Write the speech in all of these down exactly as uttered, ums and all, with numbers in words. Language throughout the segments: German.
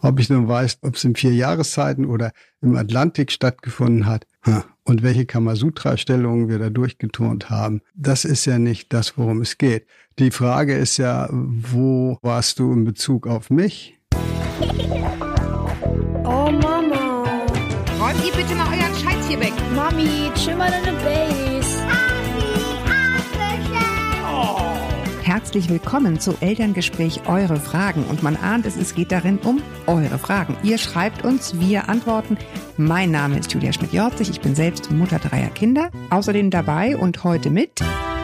Ob ich nun weiß, ob es in vier Jahreszeiten oder im Atlantik stattgefunden hat und welche Kamasutra-Stellungen wir da durchgeturnt haben, das ist ja nicht das, worum es geht. Die Frage ist ja, wo warst du in Bezug auf mich? Oh Mama. Räumt ihr bitte mal euren Scheiß hier weg. Mami, chill mal deine Base. Herzlich willkommen zu Elterngespräch Eure Fragen. Und man ahnt es, es geht darin um eure Fragen. Ihr schreibt uns, wir antworten. Mein Name ist Julia Schmidt-Jorzig, ich bin selbst Mutter dreier Kinder. Außerdem dabei und heute mit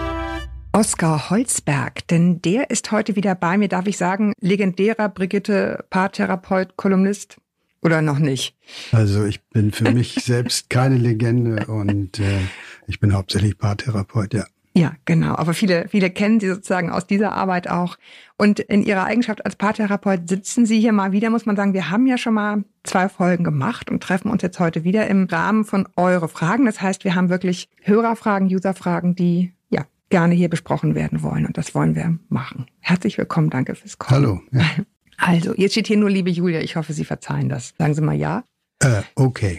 Oskar Holzberg, denn der ist heute wieder bei mir, darf ich sagen, legendärer Brigitte, Paartherapeut, Kolumnist oder noch nicht? Also ich bin für mich selbst keine Legende und äh, ich bin hauptsächlich Paartherapeut, ja. Ja, genau. Aber viele, viele kennen Sie sozusagen aus dieser Arbeit auch. Und in Ihrer Eigenschaft als Paartherapeut sitzen Sie hier mal wieder, muss man sagen, wir haben ja schon mal zwei Folgen gemacht und treffen uns jetzt heute wieder im Rahmen von Eure Fragen. Das heißt, wir haben wirklich Hörerfragen, Userfragen, die ja gerne hier besprochen werden wollen. Und das wollen wir machen. Herzlich willkommen, danke fürs Kommen. Hallo. Ja. Also, jetzt steht hier nur liebe Julia. Ich hoffe, Sie verzeihen das. Sagen Sie mal ja. Äh, okay.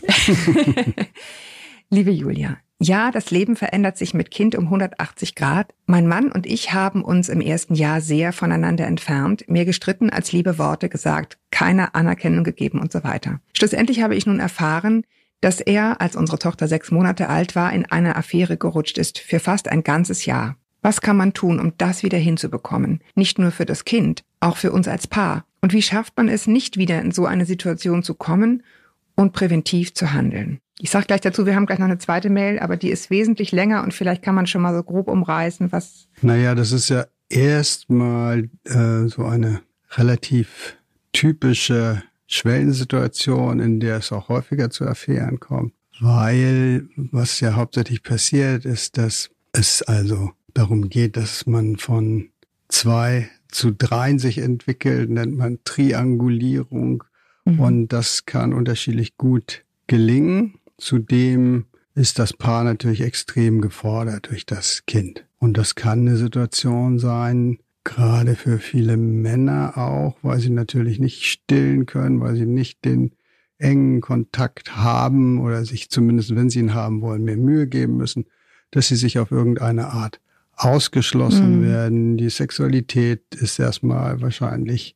Liebe Julia. Ja, das Leben verändert sich mit Kind um hundertachtzig Grad. Mein Mann und ich haben uns im ersten Jahr sehr voneinander entfernt, mehr gestritten als liebe Worte gesagt, keine Anerkennung gegeben und so weiter. Schlussendlich habe ich nun erfahren, dass er, als unsere Tochter sechs Monate alt war, in eine Affäre gerutscht ist für fast ein ganzes Jahr. Was kann man tun, um das wieder hinzubekommen? Nicht nur für das Kind, auch für uns als Paar. Und wie schafft man es, nicht wieder in so eine Situation zu kommen und präventiv zu handeln? Ich sage gleich dazu, wir haben gleich noch eine zweite Mail, aber die ist wesentlich länger und vielleicht kann man schon mal so grob umreißen, was... Naja, das ist ja erstmal äh, so eine relativ typische Schwellensituation, in der es auch häufiger zu Affären kommt. Weil was ja hauptsächlich passiert, ist, dass es also darum geht, dass man von zwei zu dreien sich entwickelt, nennt man Triangulierung. Mhm. Und das kann unterschiedlich gut gelingen. Zudem ist das Paar natürlich extrem gefordert durch das Kind. Und das kann eine Situation sein, gerade für viele Männer auch, weil sie natürlich nicht stillen können, weil sie nicht den engen Kontakt haben oder sich zumindest, wenn sie ihn haben wollen, mehr Mühe geben müssen, dass sie sich auf irgendeine Art ausgeschlossen mhm. werden. Die Sexualität ist erstmal wahrscheinlich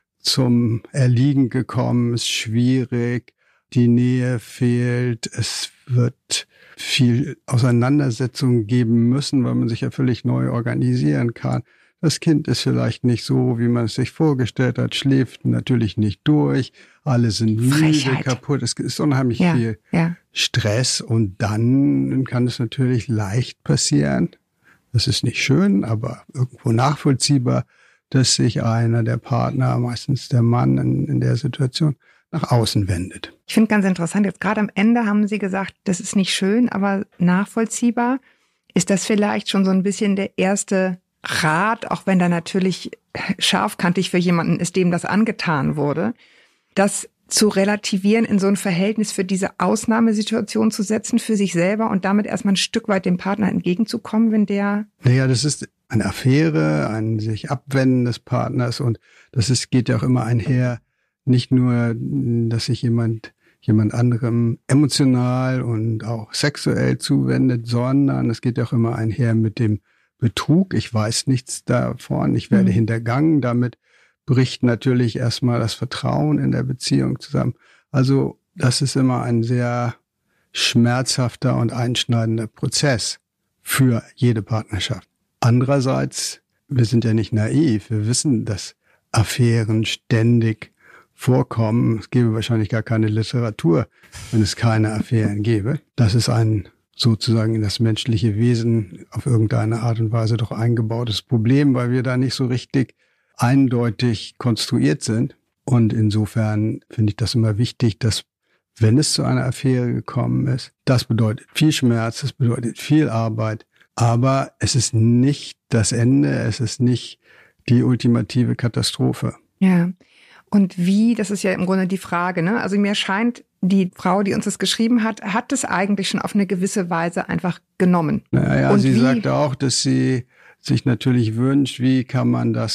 zum Erliegen gekommen, ist schwierig. Die Nähe fehlt, es wird viel Auseinandersetzung geben müssen, weil man sich ja völlig neu organisieren kann. Das Kind ist vielleicht nicht so, wie man es sich vorgestellt hat, schläft natürlich nicht durch, alle sind müde, kaputt, es ist unheimlich ja, viel ja. Stress und dann kann es natürlich leicht passieren, das ist nicht schön, aber irgendwo nachvollziehbar, dass sich einer der Partner, meistens der Mann in, in der Situation, nach außen wendet. Ich finde ganz interessant, jetzt gerade am Ende haben Sie gesagt, das ist nicht schön, aber nachvollziehbar. Ist das vielleicht schon so ein bisschen der erste Rat, auch wenn da natürlich scharfkantig für jemanden ist, dem das angetan wurde, das zu relativieren, in so ein Verhältnis für diese Ausnahmesituation zu setzen, für sich selber und damit erstmal ein Stück weit dem Partner entgegenzukommen, wenn der... Naja, das ist eine Affäre, ein sich abwenden des Partners und das ist, geht ja auch immer einher, nicht nur, dass sich jemand jemand anderem emotional und auch sexuell zuwendet, sondern es geht auch immer einher mit dem Betrug. Ich weiß nichts davon, ich werde mhm. hintergangen. Damit bricht natürlich erstmal das Vertrauen in der Beziehung zusammen. Also das ist immer ein sehr schmerzhafter und einschneidender Prozess für jede Partnerschaft. Andererseits, wir sind ja nicht naiv, wir wissen, dass Affären ständig vorkommen. Es gäbe wahrscheinlich gar keine Literatur, wenn es keine Affären gäbe. Das ist ein sozusagen in das menschliche Wesen auf irgendeine Art und Weise doch eingebautes Problem, weil wir da nicht so richtig eindeutig konstruiert sind. Und insofern finde ich das immer wichtig, dass wenn es zu einer Affäre gekommen ist, das bedeutet viel Schmerz, das bedeutet viel Arbeit, aber es ist nicht das Ende, es ist nicht die ultimative Katastrophe. Ja. Und wie, das ist ja im Grunde die Frage, ne? Also mir scheint, die Frau, die uns das geschrieben hat, hat es eigentlich schon auf eine gewisse Weise einfach genommen. Naja, und sie wie? sagt auch, dass sie sich natürlich wünscht, wie kann man das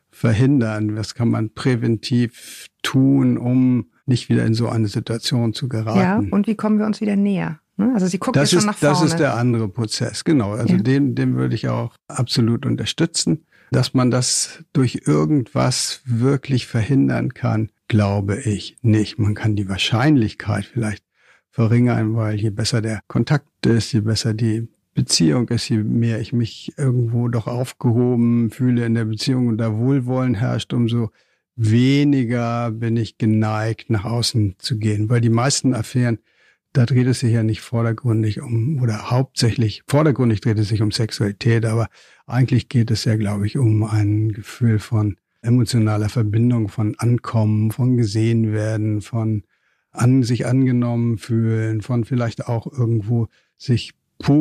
verhindern? Was kann man präventiv tun, um nicht wieder in so eine Situation zu geraten? Ja, und wie kommen wir uns wieder näher? Also sie guckt das ja ist, schon nach vorne. Das ist der andere Prozess, genau. Also ja. den, den würde ich auch absolut unterstützen. Dass man das durch irgendwas wirklich verhindern kann, glaube ich nicht. Man kann die Wahrscheinlichkeit vielleicht verringern, weil je besser der Kontakt ist, je besser die Beziehung ist, je mehr ich mich irgendwo doch aufgehoben fühle in der Beziehung und da Wohlwollen herrscht, umso weniger bin ich geneigt, nach außen zu gehen. Weil die meisten Affären, da dreht es sich ja nicht vordergründig um, oder hauptsächlich, vordergründig dreht es sich um Sexualität, aber eigentlich geht es ja, glaube ich, um ein Gefühl von emotionaler Verbindung, von Ankommen, von gesehen werden, von an sich angenommen fühlen, von vielleicht auch irgendwo sich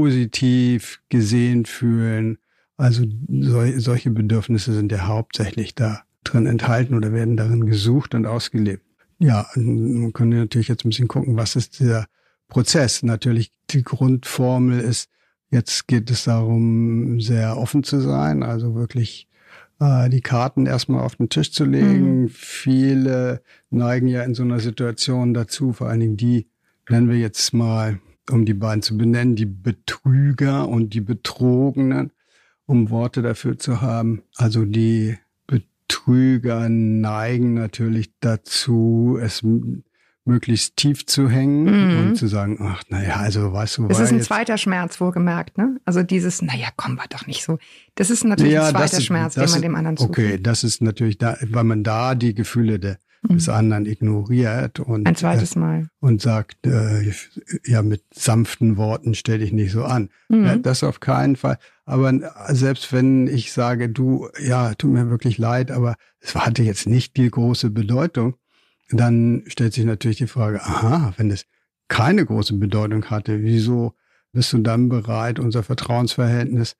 positiv gesehen fühlen. Also sol- solche Bedürfnisse sind ja hauptsächlich da drin enthalten oder werden darin gesucht und ausgelebt. Ja, man könnte natürlich jetzt ein bisschen gucken, was ist dieser Prozess. Natürlich die Grundformel ist, jetzt geht es darum, sehr offen zu sein, also wirklich äh, die Karten erstmal auf den Tisch zu legen. Mhm. Viele neigen ja in so einer Situation dazu, vor allen Dingen die, nennen wir jetzt mal, um die beiden zu benennen, die Betrüger und die Betrogenen, um Worte dafür zu haben. Also die Betrüger neigen natürlich dazu, es möglichst tief zu hängen mhm. und zu sagen, ach, naja, also weißt du, es ist ein jetzt zweiter Schmerz, wohlgemerkt, ne? Also dieses, naja, komm, war doch nicht so. Das ist natürlich ja, ein zweiter ist, Schmerz, den man ist, dem anderen zufügt. Okay, das ist natürlich da, weil man da die Gefühle de, mhm. des anderen ignoriert und ein zweites Mal äh, und sagt, äh, ja, mit sanften Worten stell dich nicht so an. Mhm. Ja, das auf keinen Fall. Aber selbst wenn ich sage, du, ja, tut mir wirklich leid, aber es hatte jetzt nicht die große Bedeutung, dann stellt sich natürlich die Frage, aha, wenn es keine große Bedeutung hatte, wieso bist du dann bereit, unser Vertrauensverhältnis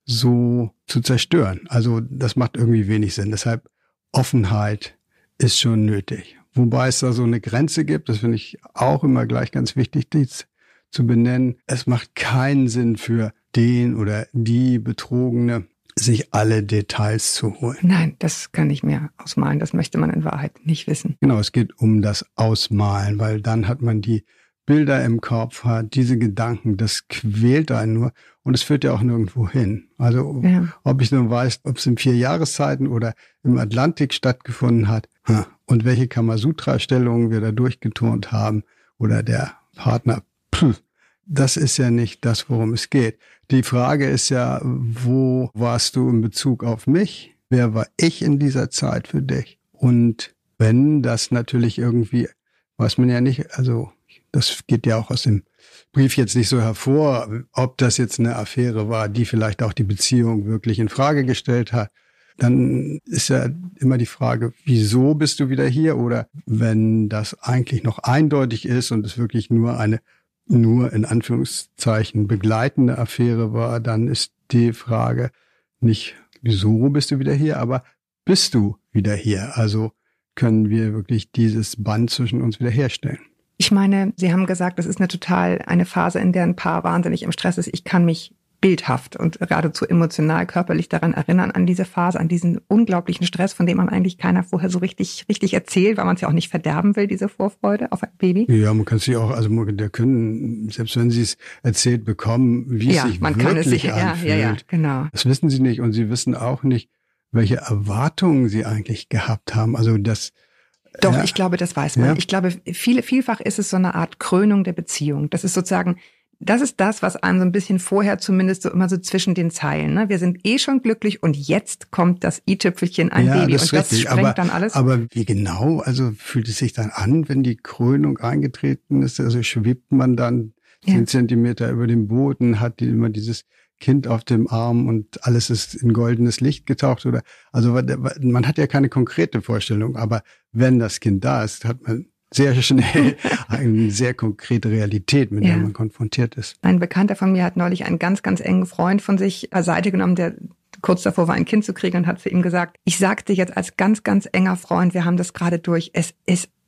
so zu zerstören? Also das macht irgendwie wenig Sinn. Deshalb Offenheit ist schon nötig. Wobei es da so eine Grenze gibt, das finde ich auch immer gleich ganz wichtig, dies zu benennen. Es macht keinen Sinn für den oder die Betrogene, sich alle Details zu holen. Nein, das kann ich mir ausmalen. Das möchte man in Wahrheit nicht wissen. Genau, es geht um das Ausmalen, weil dann hat man die Bilder im Kopf, hat diese Gedanken, das quält einen nur und es führt ja auch nirgendwo hin. Also ja. ob ich nun weiß, ob es in vier Jahreszeiten oder im Atlantik stattgefunden hat und welche Kamasutra-Stellungen wir da durchgeturnt haben oder der Partner, pff, das ist ja nicht das, worum es geht. Die Frage ist ja, wo warst du in Bezug auf mich? Wer war ich in dieser Zeit für dich? Und wenn das natürlich irgendwie, weiß man ja nicht, also das geht ja auch aus dem Brief jetzt nicht so hervor, ob das jetzt eine Affäre war, die vielleicht auch die Beziehung wirklich in Frage gestellt hat, dann ist ja immer die Frage, wieso bist du wieder hier? Oder wenn das eigentlich noch eindeutig ist und es wirklich nur eine nur in Anführungszeichen begleitende Affäre war, dann ist die Frage nicht, wieso bist du wieder hier, aber bist du wieder hier? Also können wir wirklich dieses Band zwischen uns wiederherstellen? Ich meine, Sie haben gesagt, das ist eine total eine Phase, in der ein Paar wahnsinnig im Stress ist. Ich kann mich bildhaft und geradezu emotional, körperlich daran erinnern, an diese Phase, an diesen unglaublichen Stress, von dem man eigentlich keiner vorher so richtig richtig erzählt, weil man es ja auch nicht verderben will, diese Vorfreude auf ein Baby. Ja, man kann sich auch, also der können, selbst wenn sie es erzählt bekommen, wie es ja, sich man wirklich kann es sich, anfühlt. Ja, ja, ja, genau. Das wissen sie nicht und sie wissen auch nicht, welche Erwartungen sie eigentlich gehabt haben. Also das Doch, ja. ich glaube, das weiß man. Ja. Ich glaube, viele, vielfach ist es so eine Art Krönung der Beziehung. Das ist sozusagen, das ist das, was einem so ein bisschen vorher zumindest so immer so zwischen den Zeilen, ne? Wir sind eh schon glücklich und jetzt kommt das i-Tüpfelchen, ein ja, Baby das und das richtig. sprengt aber, dann alles. Aber wie genau, also fühlt es sich dann an, wenn die Krönung eingetreten ist? Also schwebt man dann zehn ja. Zentimeter über dem Boden, hat die immer dieses Kind auf dem Arm und alles ist in goldenes Licht getaucht oder, also man hat ja keine konkrete Vorstellung, aber wenn das Kind da ist, hat man sehr schnell eine sehr konkrete Realität, mit ja. der man konfrontiert ist. Ein Bekannter von mir hat neulich einen ganz, ganz engen Freund von sich beiseite genommen, der kurz davor war, ein Kind zu kriegen und hat zu ihm gesagt, ich sag's dir jetzt als ganz, ganz enger Freund, wir haben das gerade durch, es ist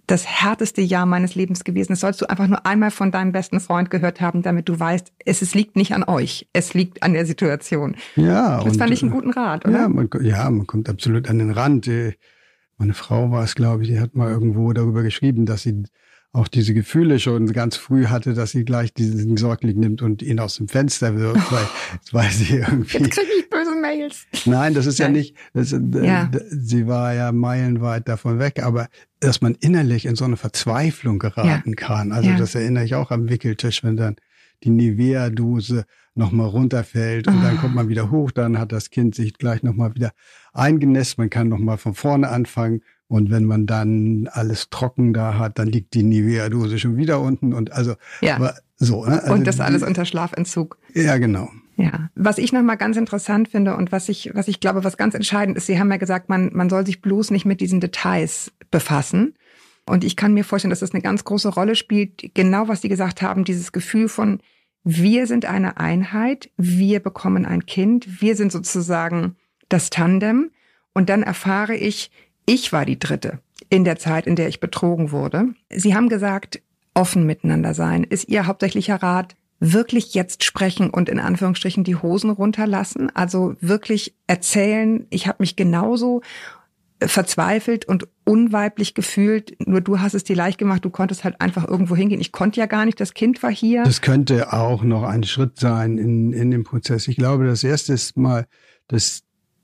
das härteste Jahr meines Lebens gewesen. Das sollst du einfach nur einmal von deinem besten Freund gehört haben, damit du weißt, es, es liegt nicht an euch, es liegt an der Situation. Ja. Das und, fand ich einen guten Rat, oder? Ja man, ja, man kommt absolut an den Rand. Meine Frau war es, glaube ich, die hat mal irgendwo darüber geschrieben, dass sie auch diese Gefühle schon ganz früh hatte, dass sie gleich diesen Säugling nimmt und ihn aus dem Fenster wirft, weil, weil sie irgendwie... Jetzt kriege ich böse Mails. Nein, das ist ja, ja nicht... Das, ja. Sie war ja meilenweit davon weg, aber dass man innerlich in so eine Verzweiflung geraten ja. kann. Also ja. das erinnere ich auch am Wickeltisch, wenn dann die Nivea-Dose nochmal runterfällt und oh. dann kommt man wieder hoch, dann hat das Kind sich gleich nochmal wieder eingenässt, man kann nochmal von vorne anfangen. Und wenn man dann alles trocken da hat, dann liegt die Nivea-Dose schon wieder unten und also ja. aber so. Ne? Also und das alles die, unter Schlafentzug. Ja, genau. Ja. Was ich nochmal ganz interessant finde und was ich, was ich glaube, was ganz entscheidend ist, Sie haben ja gesagt, man, man soll sich bloß nicht mit diesen Details befassen. Und ich kann mir vorstellen, dass das eine ganz große Rolle spielt. Genau, was Sie gesagt haben, dieses Gefühl von, wir sind eine Einheit, wir bekommen ein Kind, wir sind sozusagen das Tandem. Und dann erfahre ich, ich war die Dritte in der Zeit, in der ich betrogen wurde. Sie haben gesagt, offen miteinander sein. Ist Ihr hauptsächlicher Rat, wirklich jetzt sprechen und in Anführungsstrichen die Hosen runterlassen? Also wirklich erzählen, ich habe mich genauso verzweifelt und unweiblich gefühlt. Nur du hast es dir leicht gemacht, du konntest halt einfach irgendwo hingehen. Ich konnte ja gar nicht, das Kind war hier. Das könnte auch noch ein Schritt sein in, in dem Prozess. Ich glaube, das erste ist mal, dass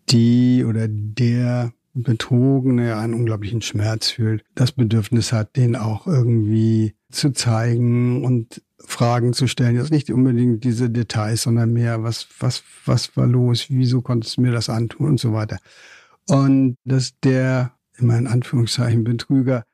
die oder der Betrogene einen unglaublichen Schmerz fühlt, das Bedürfnis hat, den auch irgendwie zu zeigen und Fragen zu stellen. Jetzt nicht unbedingt diese Details, sondern mehr, was, was, was war los, wieso konntest du mir das antun und so weiter. Und dass der, immer in Anführungszeichen, Betrüger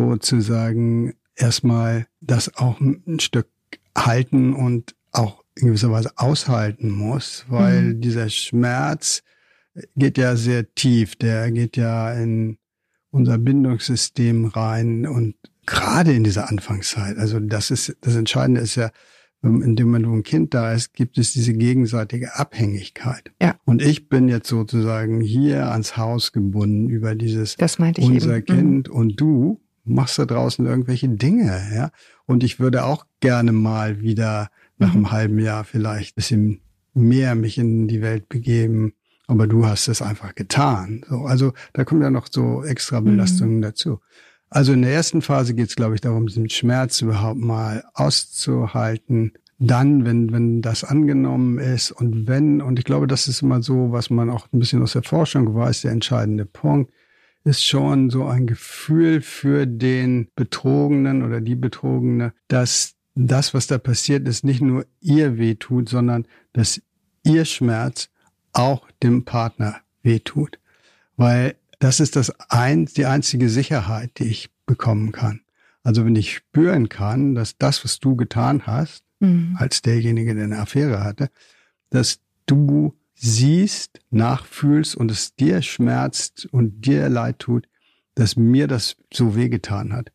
sozusagen erstmal das auch ein Stück halten und auch in gewisser Weise aushalten muss, weil mhm. dieser Schmerz geht ja sehr tief, der geht ja in unser Bindungssystem rein und gerade in dieser Anfangszeit, also das ist, das Entscheidende ist ja, in dem Moment, wo ein Kind da ist, gibt es diese gegenseitige Abhängigkeit. Ja. Und ich bin jetzt sozusagen hier ans Haus gebunden über dieses das meinte ich unser eben. Kind mhm. und du machst da draußen irgendwelche Dinge, ja. Und ich würde auch gerne mal wieder nach mhm. einem halben Jahr vielleicht ein bisschen mehr mich in die Welt begeben. Aber du hast es einfach getan. So, also da kommen ja noch so extra Belastungen mhm. dazu. Also in der ersten Phase geht es, glaube ich, darum, diesen Schmerz überhaupt mal auszuhalten. Dann, wenn wenn das angenommen ist und wenn, und ich glaube, das ist immer so, was man auch ein bisschen aus der Forschung weiß, der entscheidende Punkt, ist schon so ein Gefühl für den Betrogenen oder die Betrogene, dass das, was da passiert ist, nicht nur ihr wehtut, sondern dass ihr Schmerz auch dem Partner wehtut. Weil das ist das ein, die einzige Sicherheit, die ich bekommen kann. Also wenn ich spüren kann, dass das, was du getan hast, mhm. als derjenige, der eine Affäre hatte, dass du siehst, nachfühlst und es dir schmerzt und dir leid tut, dass mir das so wehgetan hat,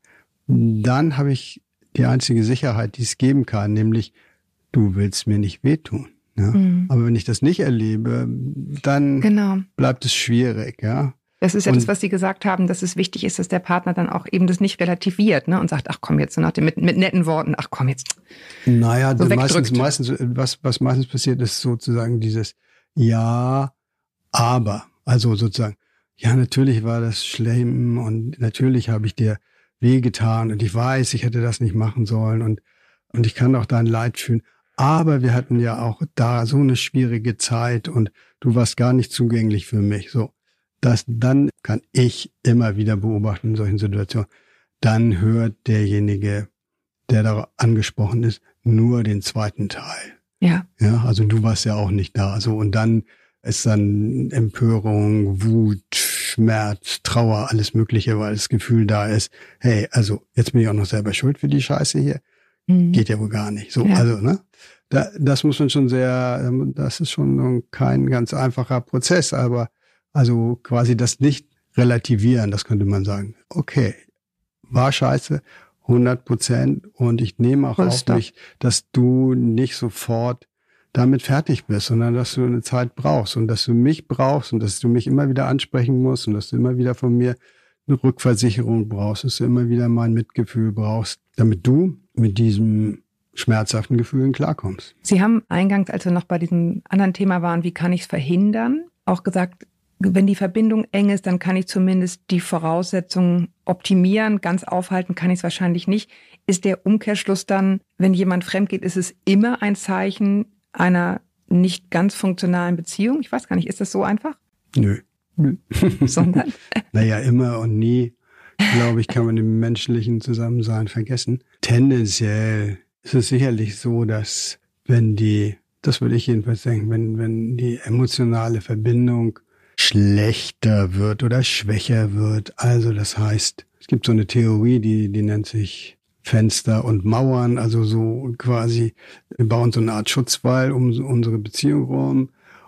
dann habe ich die einzige Sicherheit, die es geben kann, nämlich du willst mir nicht wehtun. Ja? Mhm. Aber wenn ich das nicht erlebe, dann genau. bleibt es schwierig, ja. Das ist ja und, das, was Sie gesagt haben, dass es wichtig ist, dass der Partner dann auch eben das nicht relativiert, ne, und sagt, ach komm jetzt, so nach dem, mit, mit netten Worten, ach komm jetzt. Naja, so meistens, meistens, was, was meistens passiert, ist sozusagen dieses Ja, aber. Also sozusagen, ja, natürlich war das schlimm und natürlich habe ich dir wehgetan und ich weiß, ich hätte das nicht machen sollen und, und ich kann auch dein Leid fühlen. Aber wir hatten ja auch da so eine schwierige Zeit und du warst gar nicht zugänglich für mich, so. Das, dann kann ich immer wieder beobachten in solchen Situationen, dann hört derjenige, der da angesprochen ist, nur den zweiten Teil. Ja. Ja, also du warst ja auch nicht da. So, und dann ist dann Empörung, Wut, Schmerz, Trauer, alles Mögliche, weil das Gefühl da ist, hey, also jetzt bin ich auch noch selber schuld für die Scheiße hier. Mhm. Geht ja wohl gar nicht. So, ja. Also, ne? Da, das muss man schon sehr, das ist schon kein ganz einfacher Prozess, aber also quasi das nicht relativieren, das könnte man sagen. Okay, war scheiße, hundert Prozent und ich nehme auch auf mich, dass du nicht sofort damit fertig bist, sondern dass du eine Zeit brauchst und dass du mich brauchst und dass du mich immer wieder ansprechen musst und dass du immer wieder von mir eine Rückversicherung brauchst, dass du immer wieder mal ein Mitgefühl brauchst, damit du mit diesem schmerzhaften Gefühlen klarkommst. Sie haben eingangs, als wir noch bei diesem anderen Thema waren, wie kann ich es verhindern, auch gesagt, wenn die Verbindung eng ist, dann kann ich zumindest die Voraussetzungen optimieren. Ganz aufhalten kann ich es wahrscheinlich nicht. Ist der Umkehrschluss dann, wenn jemand fremd geht, ist es immer ein Zeichen einer nicht ganz funktionalen Beziehung? Ich weiß gar nicht, ist das so einfach? Nö. Sondern? Naja, immer und nie, glaube ich, kann man im menschlichen Zusammensein vergessen. Tendenziell ist es sicherlich so, dass wenn die, das würde ich jedenfalls denken, wenn, wenn die emotionale Verbindung schlechter wird oder schwächer wird, also das heißt, es gibt so eine Theorie, die, die nennt sich Fenster und Mauern, also so quasi, wir bauen so eine Art Schutzwall um unsere Beziehung rum.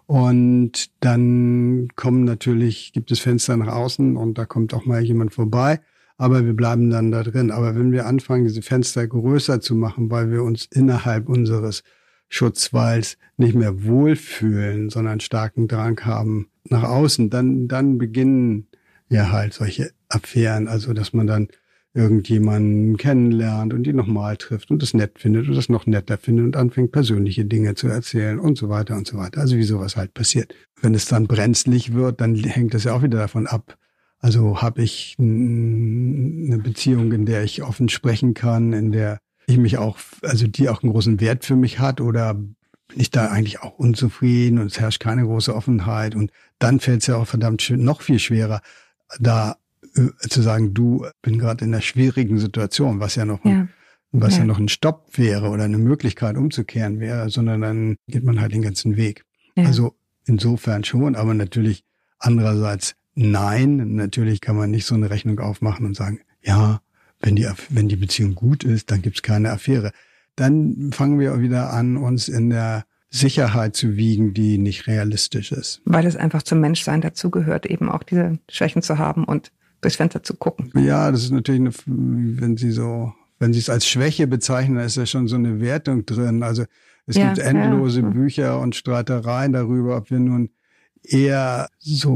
Und dann kommen natürlich, gibt es Fenster nach außen und da kommt auch mal jemand vorbei, aber wir bleiben dann da drin. Aber wenn wir anfangen, diese Fenster größer zu machen, weil wir uns innerhalb unseres Schutzwalls nicht mehr wohlfühlen, sondern starken Drang haben nach außen, dann, dann beginnen ja halt solche Affären, also dass man dann irgendjemanden kennenlernt und die nochmal trifft und das nett findet und das noch netter findet und anfängt, persönliche Dinge zu erzählen und so weiter und so weiter. Also wie sowas halt passiert. Wenn es dann brenzlig wird, dann hängt das ja auch wieder davon ab. Also habe ich eine Beziehung, in der ich offen sprechen kann, in der ich mich auch, also die auch einen großen Wert für mich hat, oder bin ich da eigentlich auch unzufrieden und es herrscht keine große Offenheit, und dann fällt es ja auch verdammt schön, noch viel schwerer, da zu sagen, du, bin gerade in einer schwierigen Situation, was ja noch ein, ja. was ja. ja noch ein Stopp wäre oder eine Möglichkeit umzukehren wäre, sondern dann geht man halt den ganzen Weg. Ja. Also insofern schon, aber natürlich andererseits nein, natürlich kann man nicht so eine Rechnung aufmachen und sagen, ja, wenn die, wenn die Beziehung gut ist, dann gibt's keine Affäre. Dann fangen wir wieder an, uns in der Sicherheit zu wiegen, die nicht realistisch ist. Weil es einfach zum Menschsein dazugehört, eben auch diese Schwächen zu haben und durchs Fenster zu gucken. Ja, das ist natürlich, eine, wenn Sie so, wenn Sie es als Schwäche bezeichnen, da ist ja schon so eine Wertung drin. Also es ja, gibt endlose ja. Bücher und Streitereien darüber, ob wir nun eher so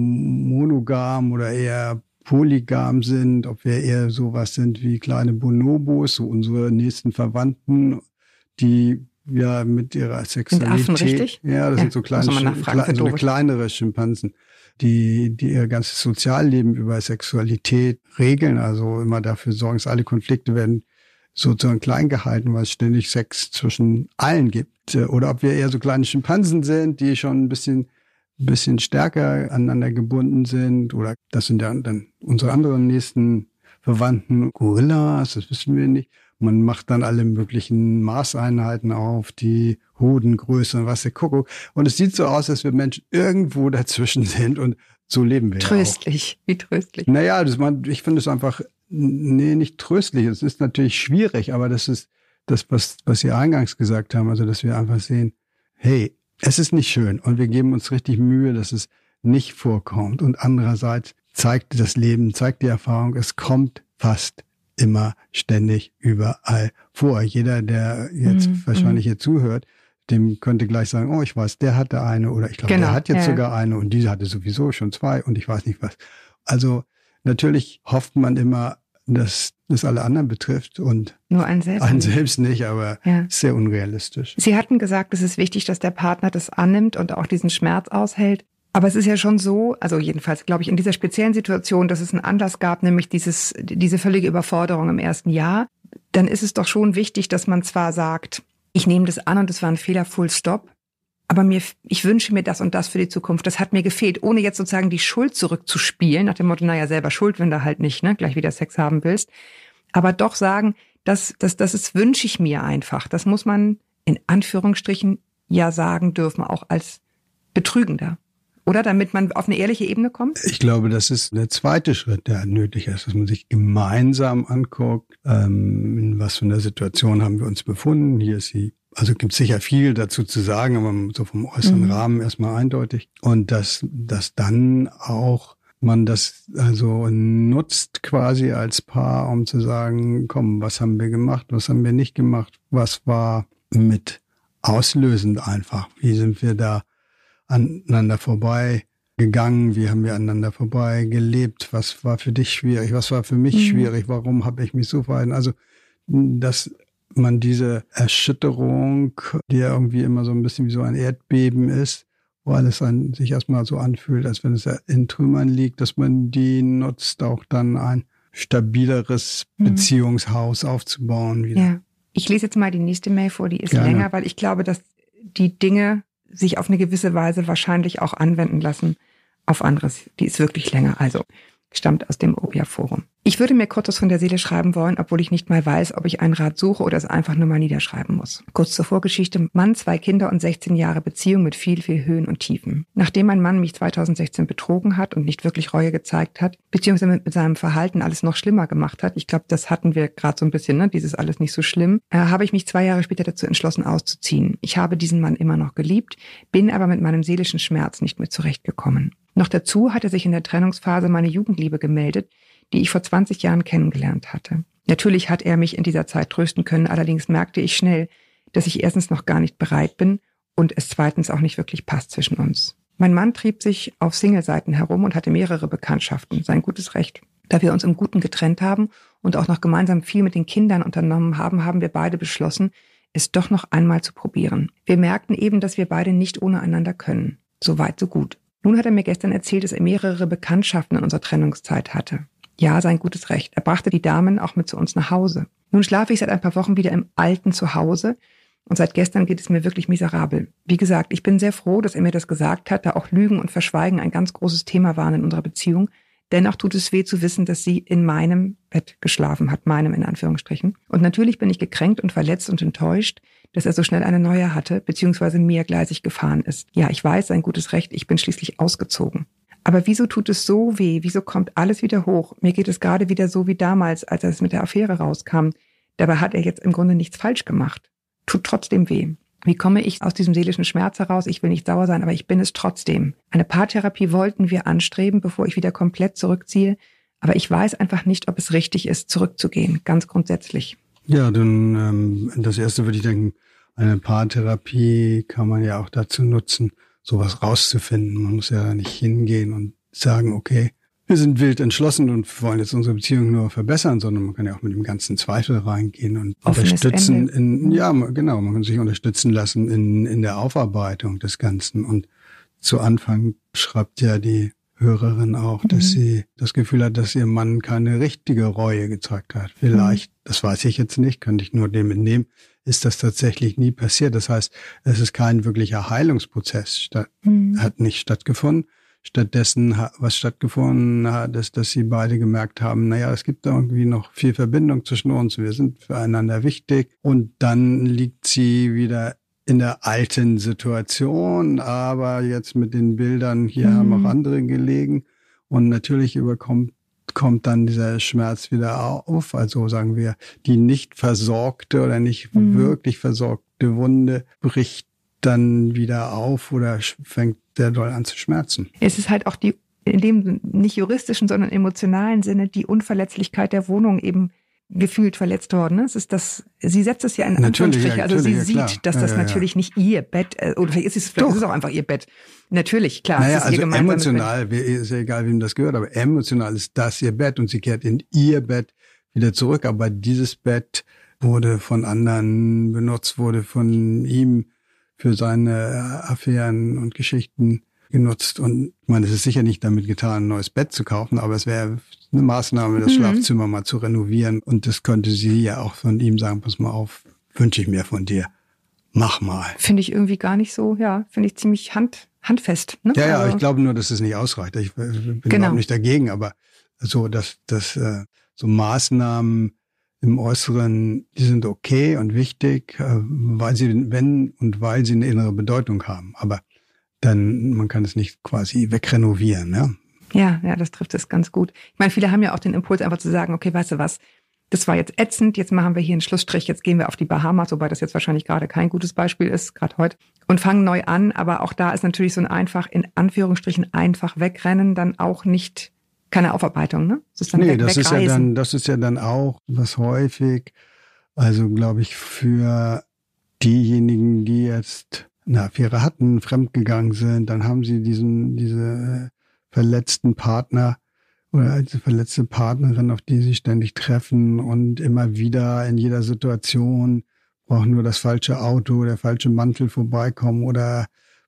monogam oder eher polygam sind, ob wir eher sowas sind wie kleine Bonobos, so unsere nächsten Verwandten, die ja mit ihrer Sexualität. Sind Affen, richtig? Ja, das ja, sind so kleine, kle- so kleinere Schimpansen, die, die ihr ganzes Sozialleben über Sexualität regeln, also immer dafür sorgen, dass alle Konflikte werden sozusagen klein gehalten, weil es ständig Sex zwischen allen gibt. Oder ob wir eher so kleine Schimpansen sind, die schon ein bisschen, ein bisschen stärker aneinander gebunden sind. Oder das sind ja dann unsere anderen nächsten Verwandten, Gorillas, das wissen wir nicht. Man macht dann alle möglichen Maßeinheiten auf, die Hodengröße und was der Kuckuck. Und es sieht so aus, als wir Menschen irgendwo dazwischen sind, und so leben wir tröstlich, ja auch. Wie tröstlich. Naja, das, man, ich finde es einfach, nee, nicht tröstlich. Es ist natürlich schwierig, aber das ist das, was, was Sie eingangs gesagt haben, also dass wir einfach sehen, hey, es ist nicht schön und wir geben uns richtig Mühe, dass es nicht vorkommt. Und andererseits zeigt das Leben, zeigt die Erfahrung, es kommt fast immer, ständig, überall vor. Jeder, der jetzt mhm. wahrscheinlich hier zuhört, dem könnte gleich sagen, oh, ich weiß, der hatte eine, oder ich glaube, genau. der hat jetzt ja. sogar eine und diese hatte sowieso schon zwei und ich weiß nicht was. Also natürlich hofft man immer, dass das alle anderen betrifft und nur einen selbst, einen selbst nicht, aber ja. sehr unrealistisch. Sie hatten gesagt, es ist wichtig, dass der Partner das annimmt und auch diesen Schmerz aushält. Aber es ist ja schon so, also jedenfalls glaube ich in dieser speziellen Situation, dass es einen Anlass gab, nämlich dieses, diese völlige Überforderung im ersten Jahr. Dann ist es doch schon wichtig, dass man zwar sagt, ich nehme das an und es war ein Fehler, full stop, aber mir, ich wünsche mir das und das für die Zukunft. Das hat mir gefehlt, ohne jetzt sozusagen die Schuld zurückzuspielen, nach dem Motto, naja, selber schuld, wenn du halt nicht, ne, gleich wieder Sex haben willst. Aber doch sagen, das, das, das ist, wünsche ich mir einfach. Das muss man in Anführungsstrichen ja sagen dürfen, auch als Betrügender. Oder damit man auf eine ehrliche Ebene kommt? Ich glaube, das ist der zweite Schritt, der nötig ist, dass man sich gemeinsam anguckt, ähm, in was für einer Situation haben wir uns befunden. Hier ist sie, also gibt es sicher viel dazu zu sagen, aber so vom äußeren mhm. Rahmen erstmal eindeutig. Und dass, dass dann auch man das also nutzt quasi als Paar, um zu sagen, komm, was haben wir gemacht, was haben wir nicht gemacht, was war mit auslösend einfach, wie sind wir da aneinander vorbei gegangen? Wie haben wir aneinander vorbei gelebt? Was war für dich schwierig? Was war für mich mhm. schwierig? Warum habe ich mich so verhalten? Also, dass man diese Erschütterung, die ja irgendwie immer so ein bisschen wie so ein Erdbeben ist, wo alles an, sich erstmal so anfühlt, als wenn es in Trümmern liegt, dass man die nutzt, auch dann ein stabileres mhm. Beziehungshaus aufzubauen wieder. Ja. Ich lese jetzt mal die nächste Mail vor, die ist Gerne. länger, weil ich glaube, dass die Dinge sich auf eine gewisse Weise wahrscheinlich auch anwenden lassen auf anderes. Die ist wirklich länger, also stammt aus dem Obia-Forum. Ich würde mir kurz was von der Seele schreiben wollen, obwohl ich nicht mal weiß, ob ich einen Rat suche oder es einfach nur mal niederschreiben muss. Kurz zur Vorgeschichte. Mann, zwei Kinder und sechzehn Jahre Beziehung mit viel, viel Höhen und Tiefen. Nachdem mein Mann mich zweitausendsechzehn betrogen hat und nicht wirklich Reue gezeigt hat, beziehungsweise mit seinem Verhalten alles noch schlimmer gemacht hat, ich glaube, das hatten wir gerade so ein bisschen, ne, dieses alles nicht so schlimm, äh, habe ich mich zwei Jahre später dazu entschlossen, auszuziehen. Ich habe diesen Mann immer noch geliebt, bin aber mit meinem seelischen Schmerz nicht mehr zurechtgekommen. Noch dazu hatte sich in der Trennungsphase meine Jugendliebe gemeldet, die ich vor zwanzig Jahren kennengelernt hatte. Natürlich hat er mich in dieser Zeit trösten können, allerdings merkte ich schnell, dass ich erstens noch gar nicht bereit bin und es zweitens auch nicht wirklich passt zwischen uns. Mein Mann trieb sich auf Single-Seiten herum und hatte mehrere Bekanntschaften, sein gutes Recht. Da wir uns im Guten getrennt haben und auch noch gemeinsam viel mit den Kindern unternommen haben, haben wir beide beschlossen, es doch noch einmal zu probieren. Wir merkten eben, dass wir beide nicht ohne einander können. So weit, so gut. Nun hat er mir gestern erzählt, dass er mehrere Bekanntschaften in unserer Trennungszeit hatte. Ja, sein gutes Recht. Er brachte die Damen auch mit zu uns nach Hause. Nun schlafe ich seit ein paar Wochen wieder im alten Zuhause und seit gestern geht es mir wirklich miserabel. Wie gesagt, ich bin sehr froh, dass er mir das gesagt hat, da auch Lügen und Verschweigen ein ganz großes Thema waren in unserer Beziehung. Dennoch tut es weh zu wissen, dass sie in meinem Bett geschlafen hat, meinem in Anführungsstrichen. Und natürlich bin ich gekränkt und verletzt und enttäuscht, dass er so schnell eine neue hatte, beziehungsweise mehrgleisig gefahren ist. Ja, ich weiß, sein gutes Recht, ich bin schließlich ausgezogen. Aber wieso tut es so weh? Wieso kommt alles wieder hoch? Mir geht es gerade wieder so wie damals, als er es mit der Affäre rauskam. Dabei hat er jetzt im Grunde nichts falsch gemacht. Tut trotzdem weh. Wie komme ich aus diesem seelischen Schmerz heraus? Ich will nicht sauer sein, aber ich bin es trotzdem. Eine Paartherapie wollten wir anstreben, bevor ich wieder komplett zurückziehe. Aber ich weiß einfach nicht, ob es richtig ist, zurückzugehen, ganz grundsätzlich. Ja, dann ähm, das Erste würde ich denken, eine Paartherapie kann man ja auch dazu nutzen, sowas rauszufinden. Man muss ja nicht hingehen und sagen, okay, wir sind wild entschlossen und wollen jetzt unsere Beziehung nur verbessern, sondern man kann ja auch mit dem ganzen Zweifel reingehen und Offenes unterstützen Ende. in, ja, genau, man kann sich unterstützen lassen in, in der Aufarbeitung des Ganzen. Und zu Anfang schreibt ja die Hörerin auch, dass mhm. sie das Gefühl hat, dass ihr Mann keine richtige Reue gezeigt hat. Vielleicht, mhm. das weiß ich jetzt nicht, könnte ich nur dem entnehmen, ist das tatsächlich nie passiert. Das heißt, es ist kein wirklicher Heilungsprozess, statt, mhm. hat nicht stattgefunden. Stattdessen, was stattgefunden hat, ist, dass sie beide gemerkt haben, naja, es gibt irgendwie noch viel Verbindung zwischen uns, wir sind füreinander wichtig. Und dann liegt sie wieder in der alten Situation, aber jetzt mit den Bildern, hier mhm. haben auch andere gelegen. Und natürlich überkommt kommt dann dieser Schmerz wieder auf. Also sagen wir, die nicht versorgte oder nicht mhm. wirklich versorgte Wunde bricht dann wieder auf oder fängt sehr doll an zu schmerzen. Es ist halt auch die, in dem nicht juristischen, sondern emotionalen Sinne, die Unverletzlichkeit der Wohnung eben gefühlt verletzt worden. Es ist das, sie setzt es ja in Anführungsstriche, ja, also sie ja, sieht, klar. dass ja, das ja, natürlich ja. nicht ihr Bett, oder vielleicht ist es, vielleicht ist es auch einfach ihr Bett. Natürlich, klar. Naja, es ist also ihr gemeinsames emotional, Bett. ist ja egal, wem das gehört, aber emotional ist das ihr Bett und sie kehrt in ihr Bett wieder zurück. Aber dieses Bett wurde von anderen benutzt, wurde von ihm für seine Affären und Geschichten genutzt. Und ich meine, es ist sicher nicht damit getan, ein neues Bett zu kaufen, aber es wäre eine Maßnahme, das mhm. Schlafzimmer mal zu renovieren. Und das könnte sie ja auch von ihm sagen, pass mal auf, wünsche ich mir von dir. Mach mal. Finde ich irgendwie gar nicht so, ja, finde ich ziemlich hand, handfest. Ne? Ja, ja, also, ich glaube nur, dass es nicht ausreicht. Ich bin genau. überhaupt nicht dagegen, aber so, dass, dass äh, so Maßnahmen im Äußeren, die sind okay und wichtig, äh, weil sie, wenn und weil sie eine innere Bedeutung haben. Aber dann, man kann es nicht quasi wegrenovieren, ja. Ja, ja, das trifft es ganz gut. Ich meine, viele haben ja auch den Impuls, einfach zu sagen, okay, weißt du was, das war jetzt ätzend, jetzt machen wir hier einen Schlussstrich, jetzt gehen wir auf die Bahamas, wobei das jetzt wahrscheinlich gerade kein gutes Beispiel ist, gerade heute, und fangen neu an. Aber auch da ist natürlich so ein einfach, in Anführungsstrichen, einfach wegrennen dann auch nicht keine Aufarbeitung, ne? Das ist dann nee, weg, das wegreisen. ist ja dann, das ist ja dann auch was häufig, also glaube ich, für diejenigen, die jetzt eine Affäre hatten, fremdgegangen sind, dann haben sie diesen, diese verletzten Partner oder diese verletzte Partnerin, auf die sie ständig treffen und immer wieder in jeder Situation brauchen nur das falsche Auto, der falsche Mantel vorbeikommen oder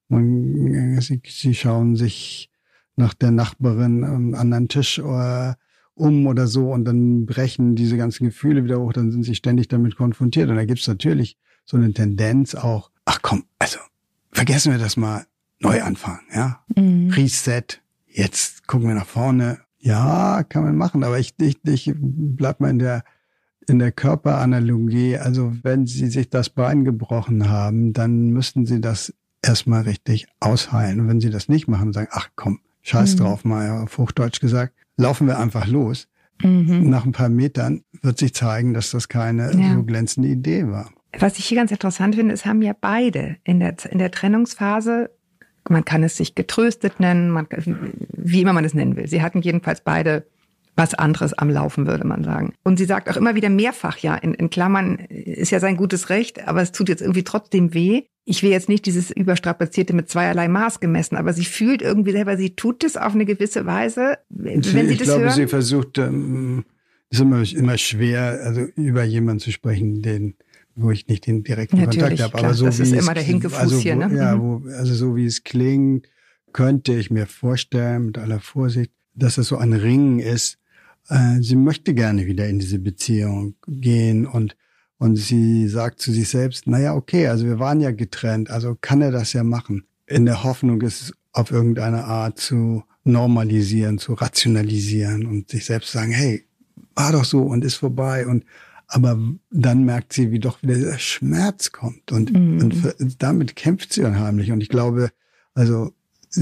man, sie, sie schauen sich nach der Nachbarin am anderen Tisch oder um oder so und dann brechen diese ganzen Gefühle wieder hoch, dann sind sie ständig damit konfrontiert. Und da gibt's natürlich so eine Tendenz auch, ach komm, also vergessen wir das mal, neu anfangen, ja. Mhm. Reset, jetzt gucken wir nach vorne. Ja, kann man machen, aber ich, ich, ich bleib mal in der, in der Körperanalogie. Also wenn Sie sich das Bein gebrochen haben, dann müssten Sie das erstmal richtig ausheilen. Und wenn Sie das nicht machen, sagen, ach komm, scheiß mhm. drauf, mal auf Hochdeutsch gesagt, laufen wir einfach los. Mhm. Nach ein paar Metern wird sich zeigen, dass das keine ja. so glänzende Idee war. Was ich hier ganz interessant finde, es haben ja beide in der, in der Trennungsphase, man kann es sich getröstet nennen, man, wie immer man es nennen will. Sie hatten jedenfalls beide was anderes am Laufen, würde man sagen. Und sie sagt auch immer wieder mehrfach, ja, in, in Klammern, ist ja sein gutes Recht, aber es tut jetzt irgendwie trotzdem weh. Ich will jetzt nicht dieses Überstrapazierte mit zweierlei Maß gemessen, aber sie fühlt irgendwie selber, sie tut es auf eine gewisse Weise, wenn sie, ich das glaube, hören. Sie versucht, ähm, ist immer, immer schwer, also über jemanden zu sprechen, den, wo ich nicht den direkten Natürlich, Kontakt habe. Klar, Aber so das wie ist es, immer der Hinkefuß also, hier, ne? Ja, Mhm. wo, also so wie es klingt, könnte ich mir vorstellen, mit aller Vorsicht, dass es so ein Ringen ist. Äh, sie möchte gerne wieder in diese Beziehung gehen und und sie sagt zu sich selbst, naja, okay, also wir waren ja getrennt, also kann er das ja machen. In der Hoffnung, es auf irgendeine Art zu normalisieren, zu rationalisieren und sich selbst sagen, hey, war doch so und ist vorbei. Und aber dann merkt sie, wie doch wieder der Schmerz kommt. Und, mhm. und für, damit kämpft sie unheimlich. Und ich glaube, also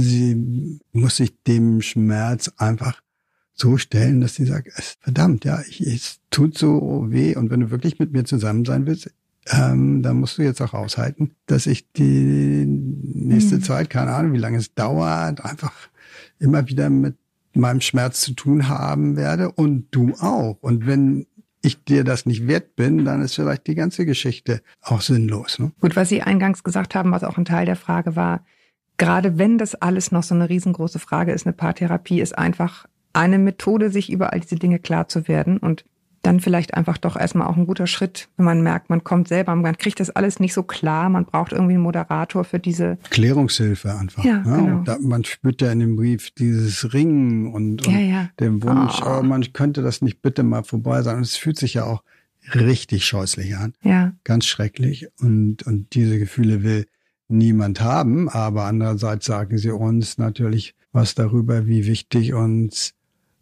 sie muss sich dem Schmerz einfach so stellen, dass sie sagt, verdammt, ja, ich, es tut so weh und wenn du wirklich mit mir zusammen sein willst, ähm, dann musst du jetzt auch aushalten, dass ich die nächste mhm. Zeit, keine Ahnung, wie lange es dauert, einfach immer wieder mit meinem Schmerz zu tun haben werde und du auch. Und wenn ich dir das nicht wert bin, dann ist vielleicht die ganze Geschichte auch sinnlos. Ne? Gut, was Sie eingangs gesagt haben, was auch ein Teil der Frage war, gerade wenn das alles noch so eine riesengroße Frage ist, eine Paartherapie ist einfach eine Methode, sich über all diese Dinge klar zu werden und dann vielleicht einfach doch erstmal auch ein guter Schritt, wenn man merkt, man kommt selber, man kriegt das alles nicht so klar, man braucht irgendwie einen Moderator für diese Klärungshilfe einfach. Ja, ja, genau. Und da, man spürt ja in dem Brief dieses Ringen und, und ja, ja. den Wunsch, oh. oh, man könnte das nicht bitte mal vorbei sein. Und es fühlt sich ja auch richtig scheußlich an. Ja. Ganz schrecklich. Und, und diese Gefühle will niemand haben. Aber andererseits sagen sie uns natürlich was darüber, wie wichtig uns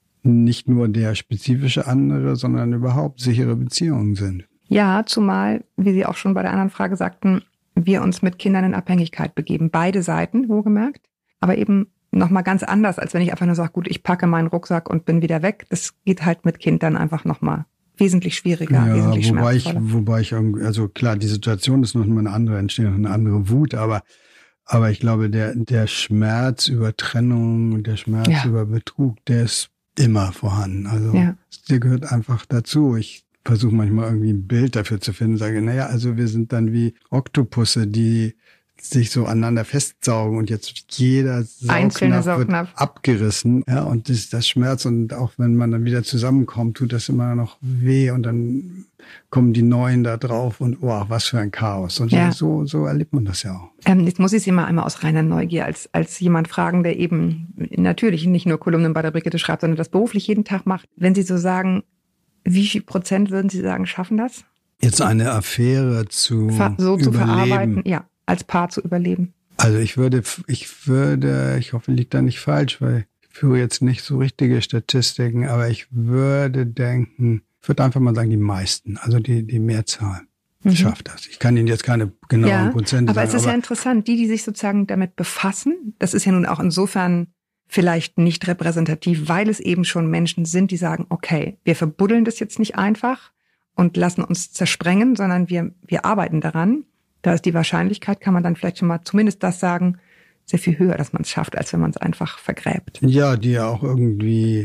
nicht nur der spezifische andere, sondern überhaupt sichere Beziehungen sind. Ja, zumal, wie Sie auch schon bei der anderen Frage sagten, wir uns mit Kindern in Abhängigkeit begeben. Beide Seiten, wohlgemerkt. Aber eben nochmal ganz anders, als wenn ich einfach nur sage, gut, ich packe meinen Rucksack und bin wieder weg. Das geht halt mit Kindern einfach nochmal wesentlich schwieriger, ja, wesentlich wobei ich, schmerzvoller. wobei ich, also klar, die Situation ist noch mal eine andere, entsteht noch eine andere Wut, aber aber ich glaube, der der Schmerz über Trennung und der Schmerz Ja. über Betrug, der ist immer vorhanden. Also Ja. der gehört einfach dazu. Ich versuche manchmal irgendwie ein Bild dafür zu finden, sage, naja, also wir sind dann wie Oktopusse, die sich so aneinander festsaugen und jetzt jeder Einzelne Saugnapf wird Saugnapf. abgerissen. Ja, und das, das Schmerz und auch wenn man dann wieder zusammenkommt, tut das immer noch weh und dann kommen die Neuen da drauf und oh, was für ein Chaos. Und Ja. so, so erlebt man das ja auch. Ähm, jetzt muss ich Sie mal einmal aus reiner Neugier als, als jemand fragen, der eben natürlich nicht nur Kolumnen bei der Brigitte schreibt, sondern das beruflich jeden Tag macht. Wenn Sie so sagen, wie viel Prozent würden Sie sagen, schaffen das? Jetzt eine Affäre zu Ver- so zu überleben. verarbeiten, ja, als Paar zu überleben. Also ich würde, ich würde, ich hoffe, liegt da nicht falsch, weil ich führe jetzt nicht so richtige Statistiken, aber ich würde denken, ich würde einfach mal sagen, die meisten, also die, die Mehrzahl Mhm. schafft das. Ich kann Ihnen jetzt keine genauen Ja, Prozente aber sagen. es ist ja interessant, die, die sich sozusagen damit befassen, das ist ja nun auch insofern vielleicht nicht repräsentativ, weil es eben schon Menschen sind, die sagen, okay, wir verbuddeln das jetzt nicht einfach und lassen uns zersprengen, sondern wir, wir arbeiten daran. Da ist die Wahrscheinlichkeit, kann man dann vielleicht schon mal zumindest das sagen, sehr viel höher, dass man es schafft, als wenn man es einfach vergräbt. Ja, die ja auch irgendwie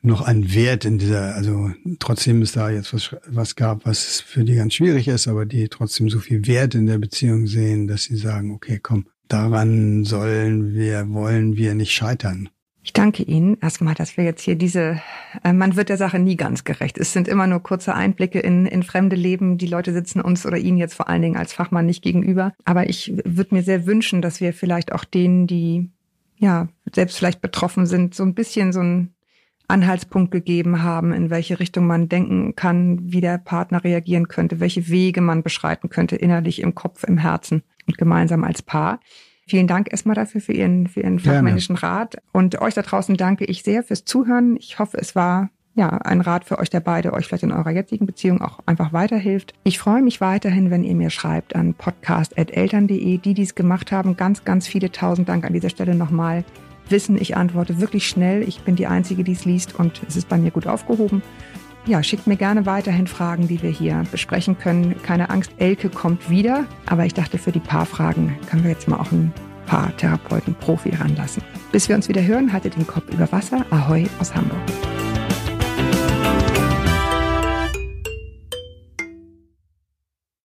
noch einen Wert in dieser, also trotzdem ist da jetzt was, was gab, was für die ganz schwierig ist, aber die trotzdem so viel Wert in der Beziehung sehen, dass sie sagen, okay, komm, daran sollen wir, wollen wir nicht scheitern. Ich danke Ihnen erstmal, dass wir jetzt hier diese, äh, man wird der Sache nie ganz gerecht. Es sind immer nur kurze Einblicke in, in fremde Leben. Die Leute sitzen uns oder Ihnen jetzt vor allen Dingen als Fachmann nicht gegenüber. Aber ich würde mir sehr wünschen, dass wir vielleicht auch denen, die ja selbst vielleicht betroffen sind, so ein bisschen so ein Anhaltspunkt gegeben haben, in welche Richtung man denken kann, wie der Partner reagieren könnte, welche Wege man beschreiten könnte, innerlich, im Kopf, im Herzen und gemeinsam als Paar. Vielen Dank erstmal dafür für Ihren, für Ihren fachmännischen Rat. Und euch da draußen danke ich sehr fürs Zuhören. Ich hoffe, es war ja ein Rat für euch, der beide euch vielleicht in eurer jetzigen Beziehung auch einfach weiterhilft. Ich freue mich weiterhin, wenn ihr mir schreibt an podcast at eltern punkt de. Die, die es gemacht haben, ganz, ganz viele tausend Dank an dieser Stelle nochmal. Wissen, ich antworte wirklich schnell. Ich bin die Einzige, die es liest und es ist bei mir gut aufgehoben. Ja, schickt mir gerne weiterhin Fragen, die wir hier besprechen können. Keine Angst, Elke kommt wieder. Aber ich dachte, für die Paarfragen können wir jetzt mal auch ein Paartherapeuten, Profi ranlassen. Bis wir uns wieder hören, haltet den Kopf über Wasser. Ahoi aus Hamburg.